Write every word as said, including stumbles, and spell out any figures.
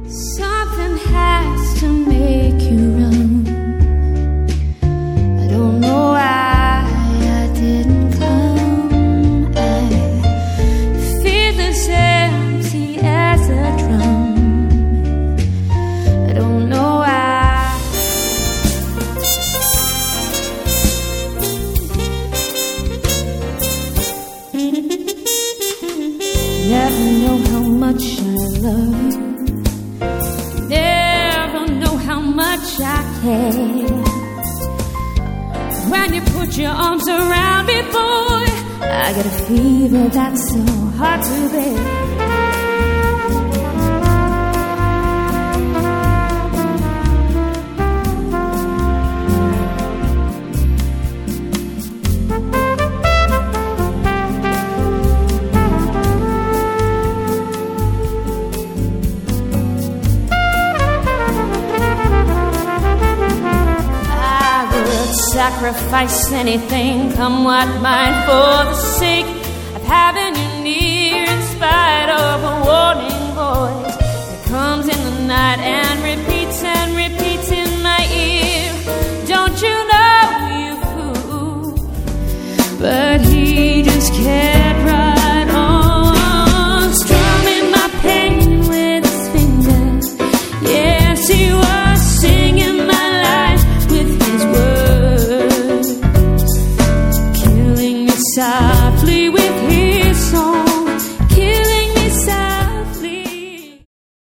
Something has to make you run. I don't know why I didn't come. I feel as empty as a drum. I don't know why. Never know how much I love you. Never know how much I care. When you put your arms around me, boy, I get a fever that's so hard to bear. Sacrifice anything, come what might, for the sake of having you near, in spite of a warning voice that comes in the night and repeats and repeats in my ear. Don't you know, you fool? But he just can't.